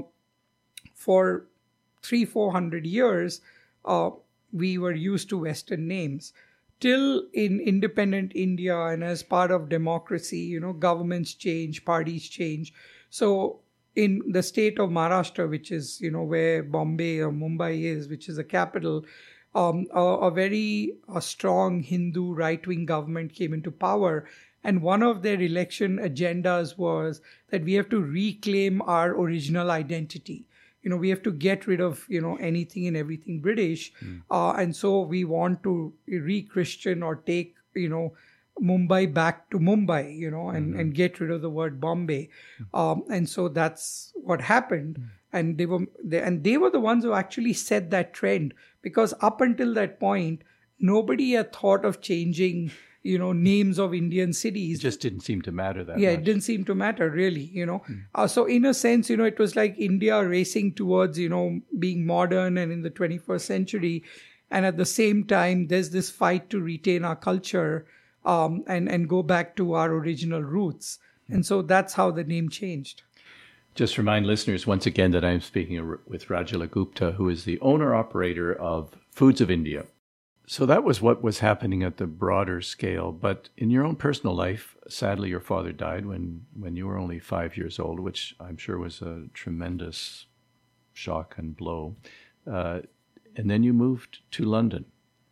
for three, four hundred years, uh, we were used to Western names. Till in independent India and as part of democracy, you know, governments change, parties change. So in the state of Maharashtra, which is, you know, where Bombay or Mumbai is, which is the capital, um, a, a very a strong Hindu right-wing government came into power. And one of their election agendas was that we have to reclaim our original identity. You know, we have to get rid of, you know, anything and everything British. Mm. Uh, and so we want to re-Christian or take, you know, Mumbai back to Mumbai, you know, and, mm-hmm. and get rid of the word Bombay. Mm-hmm. Um, and so that's what happened. Mm-hmm. And they were they, and they were the ones who actually set that trend, because up until that point, nobody had thought of changing, you know, names of Indian cities. It just didn't seem to matter that yeah, much. It didn't seem to matter, really, you know. Mm. Uh, so in a sense, you know, it was like India racing towards, you know, being modern and in the twenty-first century. And at the same time, there's this fight to retain our culture um, and, and go back to our original roots. Mm. And so that's how the name changed. Just remind listeners once again that I'm speaking with Rajala Gupta, who is the owner-operator of Foods of India. So that was what was happening at the broader scale. But in your own personal life, sadly, your father died when, when you were only five years old, which I'm sure was a tremendous shock and blow. Uh, and then you moved to London.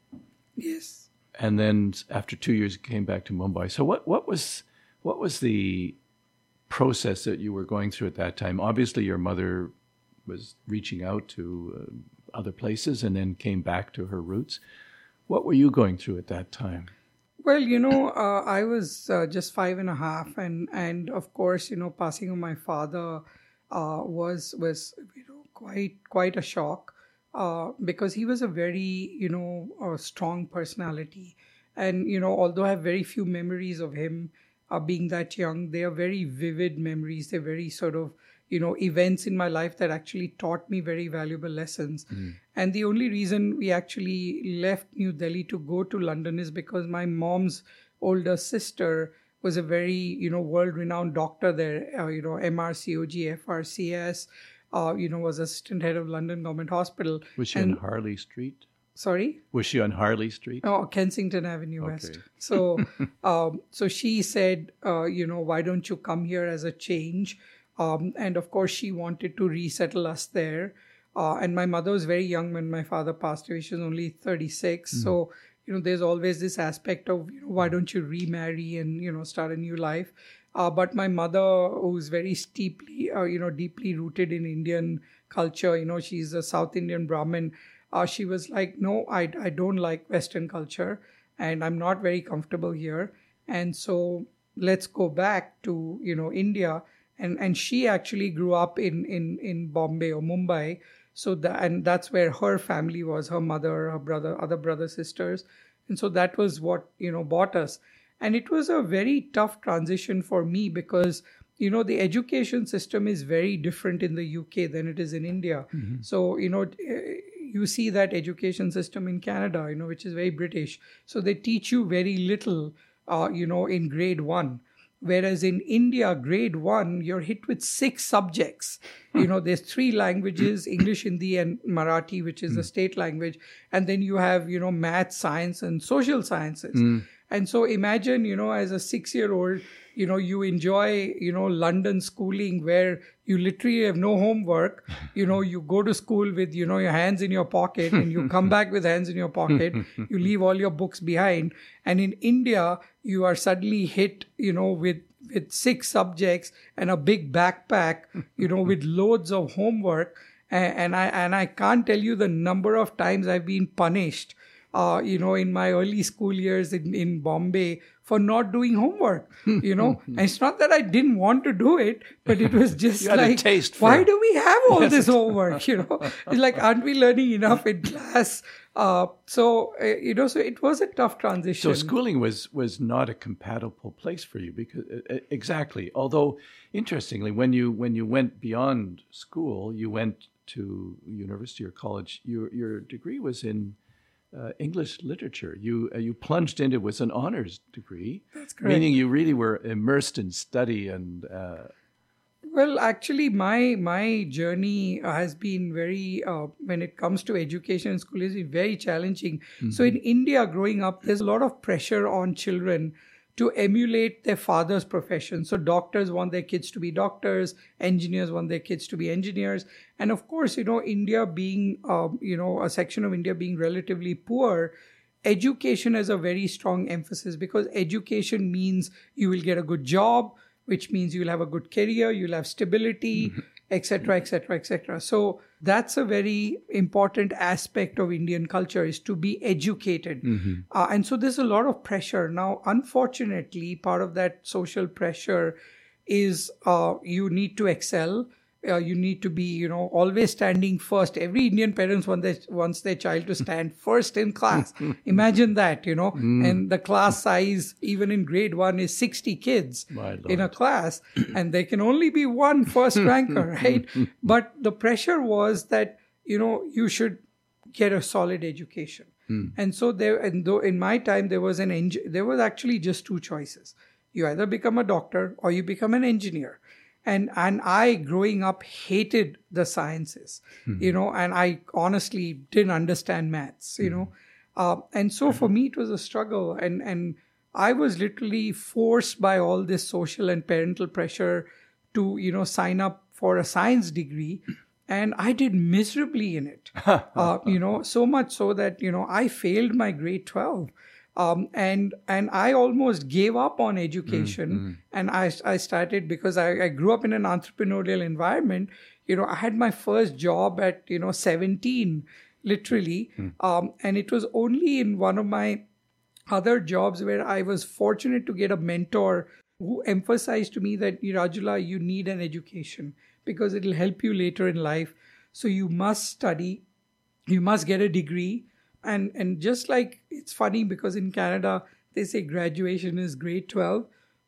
Yes. And then after two years, you came back to Mumbai. So what, what was what was the process that you were going through at that time? Obviously, your mother was reaching out to uh, other places and then came back to her roots. What were you going through at that time? Well, you know, uh, I was uh, just five and a half, and and of course, you know, passing of my father uh, was was you know quite quite a shock uh, because he was a very you know a strong personality, and you know, although I have very few memories of him uh, being that young, they are very vivid memories. They're very sort of you know, events in my life that actually taught me very valuable lessons. Mm. And the only reason we actually left New Delhi to go to London is because my mom's older sister was a very, you know, world-renowned doctor there, uh, you know, M R C O G, F R C S, uh, you know, was assistant head of London Government Hospital. Was she and, on Harley Street? Sorry? Was she on Harley Street? Oh, Kensington Avenue okay. West. So, um, so she said, uh, you know, why don't you come here as a change? Um, and of course, she wanted to resettle us there. Uh, and my mother was very young when my father passed away. She was only thirty-six. Mm. So, you know, there's always this aspect of, you know, why don't you remarry and, you know, start a new life? Uh, but my mother, who's very steeply, uh, you know, deeply rooted in Indian culture, you know, she's a South Indian Brahmin. Uh, she was like, no, I, I don't like Western culture and I'm not very comfortable here. And so let's go back to, you know, India. And and she actually grew up in, in, in Bombay or Mumbai. So that, and that's where her family was, her mother, her brother, other brother, sisters. And so that was what, you know, brought us. And it was a very tough transition for me because, you know, the education system is very different in the U K than it is in India. Mm-hmm. So, you know, you see that education system in Canada, you know, which is very British. So they teach you very little, uh, you know, in grade one. Whereas in India, grade one, you're hit with six subjects. You know, there's three languages, English, Hindi, and Marathi, which is mm. the state language. And then you have, you know, math, science, and social sciences. Mm. And so imagine, you know, as a six-year-old, you know, you enjoy, you know, London schooling where you literally have no homework. You know, you go to school with, you know, your hands in your pocket and you come back with hands in your pocket. You leave all your books behind. And in India, you are suddenly hit, you know, with, with six subjects and a big backpack, you know, with loads of homework. And, and I, and I can't tell you the number of times I've been punished, uh, you know, in my early school years in, in Bombay for not doing homework, you know. And it's not that I didn't want to do it, but it was just like, why it. do we have all yes. this homework, you know? It's like, aren't we learning enough in class? Uh, so, uh, you know, so it was a tough transition. So schooling was, was not a compatible place for you because uh, exactly. Although, interestingly, when you when you went beyond school, you went to university or college, your your degree was in Uh, English literature. You uh, you plunged into it was an honors degree. That's correct. Meaning you really were immersed in study and. Uh... Well, actually, my my journey has been very uh, when it comes to education in school is very challenging. Mm-hmm. So in India, growing up, there's a lot of pressure on children to emulate their father's profession. So doctors want their kids to be doctors, engineers want their kids to be engineers. And of course, you know, India being, um, you know, a section of India being relatively poor, education has a very strong emphasis, because education means you will get a good job, which means you'll have a good career, you'll have stability, et cetera, et cetera, et cetera. So that's a very important aspect of Indian culture, is to be educated. Mm-hmm. Uh, and so there's a lot of pressure. Now, unfortunately, part of that social pressure is uh, you need to excel. Uh, you need to be, you know, always standing first. Every Indian parents want their, wants their child to stand first in class. Imagine that, you know, mm. and the class size, even in grade one, is sixty kids in a class, and there can only be one first ranker, right? But the pressure was that, you know, you should get a solid education. Mm. And so there, and though in my time, there was an, eng- there was actually just two choices. You either become a doctor or you become an engineer. And and I, growing up, hated the sciences, mm-hmm. you know, and I honestly didn't understand maths, you mm-hmm. know. Uh, and so for me, it was a struggle. And, and I was literally forced by all this social and parental pressure to, you know, sign up for a science degree. And I did miserably in it, uh, you know, so much so that, you know, I failed my grade twelve. Um, and and I almost gave up on education, mm-hmm. and I, I started, because I, I grew up in an entrepreneurial environment. You know, I had my first job at, you know, seventeen, literally. Mm. Um, and it was only in one of my other jobs where I was fortunate to get a mentor who emphasized to me that, Rajula, you need an education because it'll help you later in life. So you must study, you must get a degree. And and just like, it's funny because in Canada, they say graduation is grade twelve.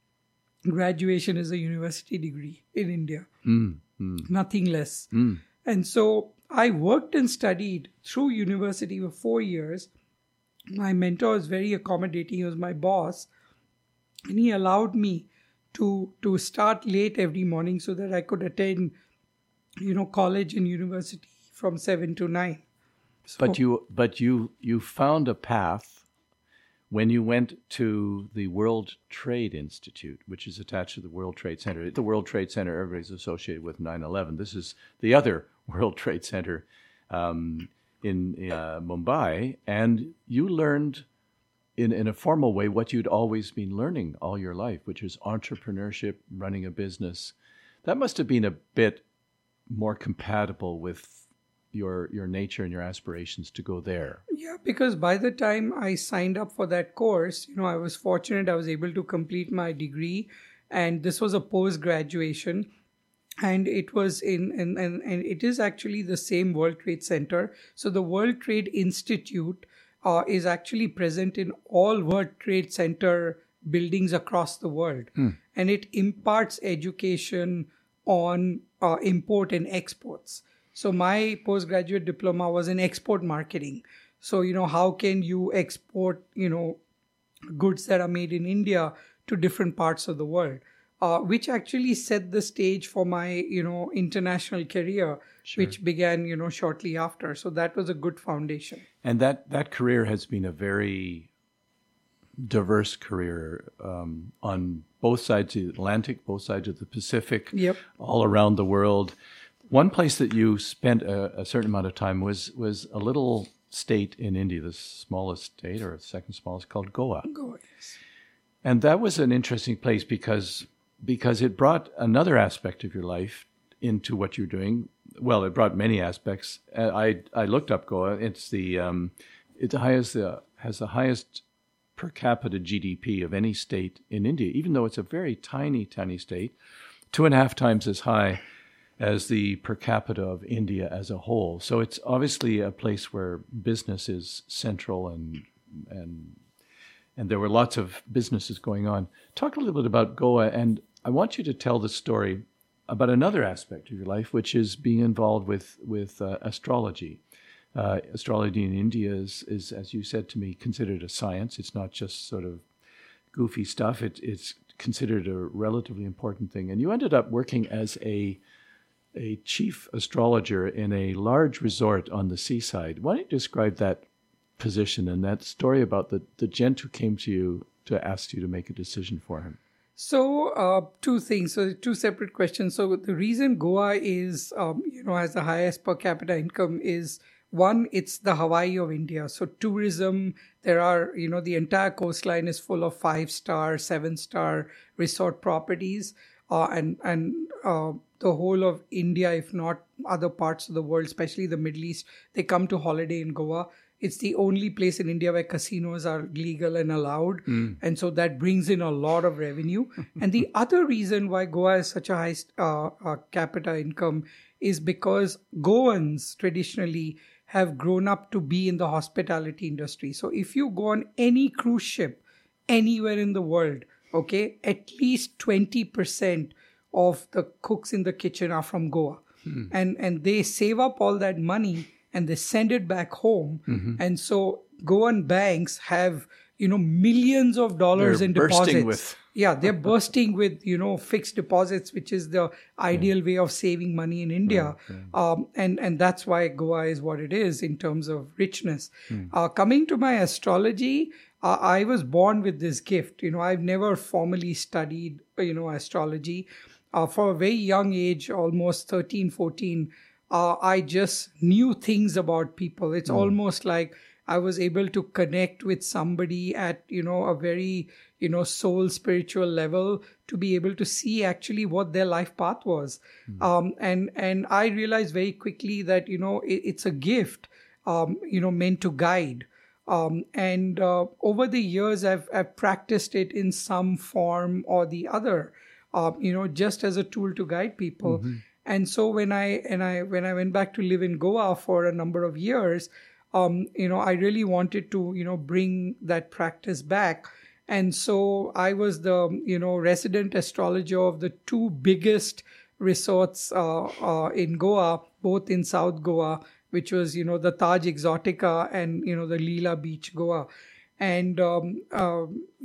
Graduation is a university degree in India. Mm, mm. Nothing less. Mm. And so I worked and studied through university for four years. My mentor was very accommodating. He was my boss. And he allowed me to, to start late every morning so that I could attend, you know, college and university from seven to nine. So, but you, but you, you found a path when you went to the World Trade Institute, which is attached to the World Trade Center. The World Trade Center, everybody's associated with nine eleven. This is the other World Trade Center um, in, in uh, Mumbai, and you learned in, in a formal way what you'd always been learning all your life, which is entrepreneurship, running a business. That must have been a bit more compatible with your your nature and your aspirations to go there. Yeah, because by the time I signed up for that course, you know, I was fortunate I was able to complete my degree, and this was a post-graduation, and it was in, and, and, and it is actually the same World Trade Center. So the World Trade Institute uh, is actually present in all World Trade Center buildings across the world. Hmm. And it imparts education on uh, import and exports. So my postgraduate diploma was in export marketing. So, you know, how can you export, you know, goods that are made in India to different parts of the world, uh, which actually set the stage for my, you know, international career, sure. which began, you know, shortly after. So that was a good foundation. And that, that career has been a very diverse career um, on both sides of the Atlantic, both sides of the Pacific, yep. all around the world. One place that you spent a, a certain amount of time was was a little state in India, the smallest state or second smallest, called Goa. Goa, yes. And that was an interesting place because because it brought another aspect of your life into what you're doing. Well, it brought many aspects. I I looked up Goa. It's the um, it has the has the highest per capita G D P of any state in India, even though it's a very tiny, tiny state, two and a half times as high as the per capita of India as a whole. So it's obviously a place where business is central, and and and there were lots of businesses going on. Talk a little bit about Goa, and I want you to tell the story about another aspect of your life, which is being involved with with uh, astrology. Uh, astrology in India is, is, as you said to me, considered a science. It's not just sort of goofy stuff. It, it's considered a relatively important thing. And you ended up working as a a chief astrologer in a large resort on the seaside. Why don't you describe that position and that story about the, the gent who came to you to ask you to make a decision for him? So, uh, two things. So, two separate questions. So, the reason Goa is, um, you know, has the highest per capita income is, one, it's the Hawaii of India. So, tourism, there are, you know, the entire coastline is full of five-star, seven-star resort properties. Uh, and and uh, the whole of India, if not other parts of the world, especially the Middle East, they come to holiday in Goa. It's the only place in India where casinos are legal and allowed. Mm. And so that brings in a lot of revenue. And the other reason why Goa has such a high uh, uh, capita income is because Goans traditionally have grown up to be in the hospitality industry. So if you go on any cruise ship anywhere in the world, okay, at least twenty percent of the cooks in the kitchen are from Goa. Hmm. And, and they save up all that money and they send it back home. Mm-hmm. And so Goan banks have, you know, millions of dollars they're in deposits. With. Yeah, they're bursting with, you know, fixed deposits, which is the ideal yeah. way of saving money in India. Yeah, yeah. Um, and, and that's why Goa is what it is in terms of richness. Hmm. Uh, coming to my astrology, uh, I was born with this gift. You know, I've never formally studied, you know, astrology. Uh, for a very young age, almost thirteen, fourteen, uh, I just knew things about people. It's mm. almost like I was able to connect with somebody at, you know, a very, you know, soul spiritual level to be able to see actually what their life path was. Mm. Um, and, and I realized very quickly that, you know, it, it's a gift, um, you know, meant to guide. Um, and uh, over the years, I've, I've practiced it in some form or the other. Uh, you know, just as a tool to guide people. Mm-hmm. And so when I and I when I went back to live in Goa for a number of years, um, you know, I really wanted to, you know, bring that practice back. And so I was the, you know, resident astrologer of the two biggest resorts uh, uh, in Goa, both in South Goa, which was, you know, the Taj Exotica and, you know, the Leela Beach, Goa. And um, uh,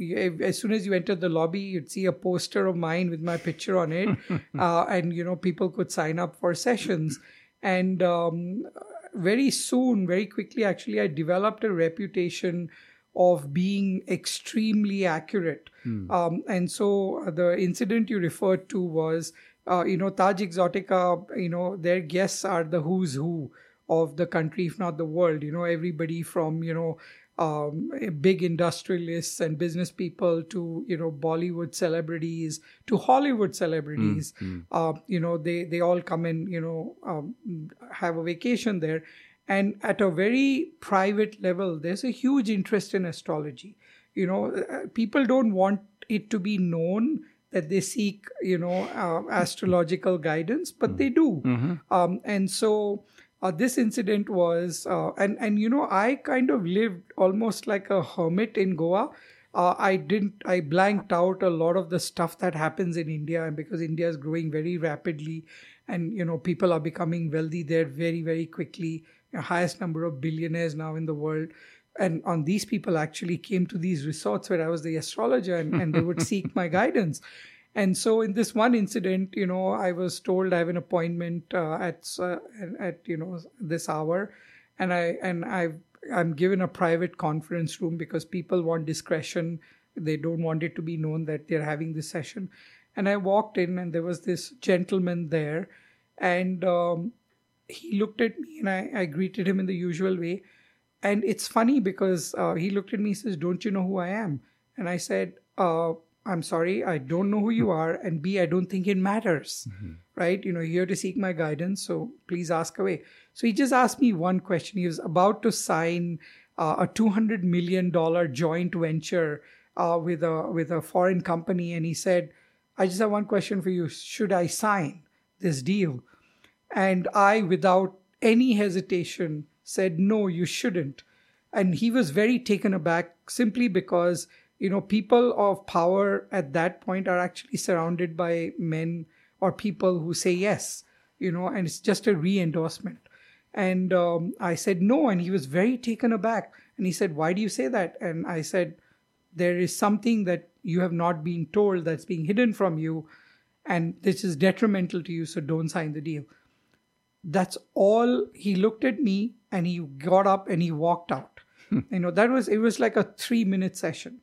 as soon as you entered the lobby, you'd see a poster of mine with my picture on it. uh, and, you know, people could sign up for sessions. And um, very soon, very quickly, actually, I developed a reputation of being extremely accurate. Hmm. Um, and so the incident you referred to was, uh, you know, Taj Exotica, you know, their guests are the who's who of the country, if not the world. You know, everybody from, you know, Um, big industrialists and business people to, you know, Bollywood celebrities to Hollywood celebrities. Mm, mm. Uh, you know, they, they all come and, you know, um, have a vacation there. And at a very private level, there's a huge interest in astrology. You know, people don't want it to be known that they seek, you know, uh, astrological guidance, but mm. they do. Mm-hmm. Um, and so... Uh, this incident was, uh, and, and, you know, I kind of lived almost like a hermit in Goa. Uh, I didn't, I blanked out a lot of the stuff that happens in India, and because India is growing very rapidly and, you know, people are becoming wealthy there very, very quickly. The highest number of billionaires now in the world. And on these people actually came to these resorts where I was the astrologer and, and they would seek my guidance. And so in this one incident, you know, I was told I have an appointment uh, at, uh, at, you know, this hour. And I, and I've, I'm given a private conference room because people want discretion. They don't want it to be known that they're having this session. And I walked in and there was this gentleman there. And um, he looked at me and I, I greeted him in the usual way. And it's funny because uh, he looked at me and says, "Don't you know who I am?" And I said, uh, I'm sorry, I don't know who you are. And B, I don't think it matters, mm-hmm. right? You know, you're here to seek my guidance, so please ask away. So he just asked me one question. He was about to sign uh, a two hundred million dollars joint venture uh, with a with a foreign company. And he said, "I just have one question for you. Should I sign this deal?" And I, without any hesitation, said, "No, you shouldn't." And he was very taken aback simply because, you know, people of power at that point are actually surrounded by men or people who say yes, you know, and it's just a re-endorsement. And um, I said no, and he was very taken aback. And he said, "Why do you say that?" And I said, "There is something that you have not been told that's being hidden from you, and this is detrimental to you, so don't sign the deal." That's all. He looked at me and he got up and he walked out. You know, that was, it was like a three minute session.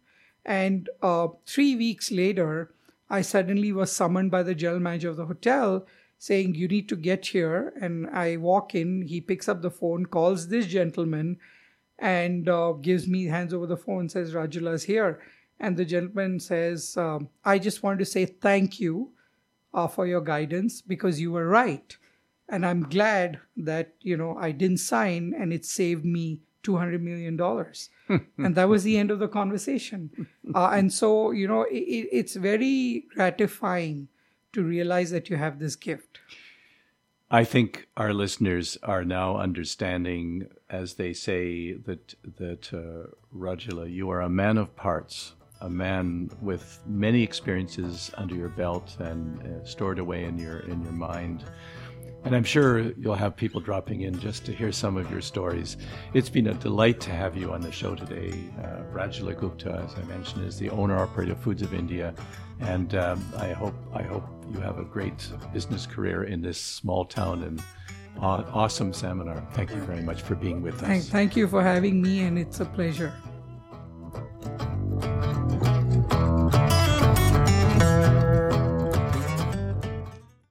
And uh, three weeks later, I suddenly was summoned by the general manager of the hotel saying, you need to get here. And I walk in, he picks up the phone, calls this gentleman, and uh, gives me, hands over the phone, says, Rajula's here. And the gentleman says, um, I just wanted to say thank you uh, for your guidance, because you were right. And I'm glad that, you know, I didn't sign, and it saved me two hundred million dollars. And that was the end of the conversation. Uh, and so, you know, it, it's very gratifying to realize that you have this gift. I think our listeners are now understanding, as they say, that that uh, Rajula, you are a man of parts, a man with many experiences under your belt and uh, stored away in your in your mind. And I'm sure you'll have people dropping in just to hear some of your stories. It's been a delight to have you on the show today. Uh, Rajula Gupta, as I mentioned, is the owner-operator of Foods of India. And um, I hope I hope you have a great business career in this small town and uh, awesome seminar. Thank you very much for being with us. Thank, thank you for having me, and it's a pleasure.